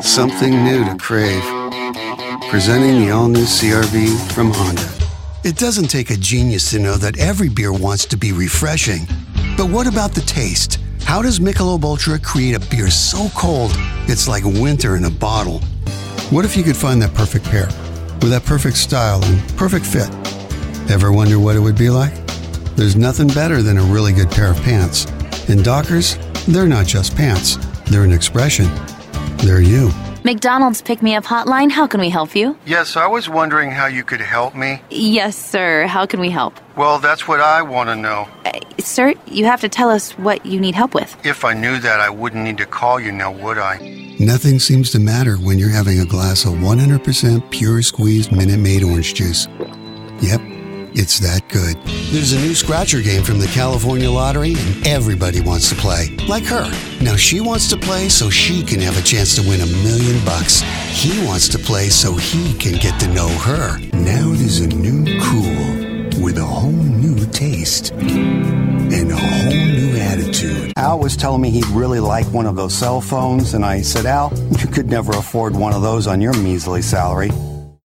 Something new to crave. Presenting the all-new CR-V from Honda. It doesn't take a genius to know that every beer wants to be refreshing. But what about the taste? How does Michelob Ultra create a beer so cold it's like winter in a bottle? What if you could find that perfect pair with that perfect style and perfect fit? Ever wonder what it would be like? There's nothing better than a really good pair of pants. And Dockers, they're not just pants. They're an expression. They're you. McDonald's Pick-Me-Up Hotline, how can we help you? Yes, I was wondering how you could help me. Yes, sir. How can we help? Well, that's what I want to know. Sir, you have to tell us what you need help with. If I knew that, I wouldn't need to call you now, would I? Nothing seems to matter when you're having a glass of 100% pure squeezed Minute Maid orange juice. Yep, it's that good. There's a new scratcher game from the California Lottery, and everybody wants to play. Like her. Now she wants to play so she can have a chance to win $1 million. He wants to play so he can get to know her. Now there's a new Cool with a whole new taste and a whole new attitude. Al was telling me he'd really like one of those cell phones, and I said, Al, you could never afford one of those on your measly salary.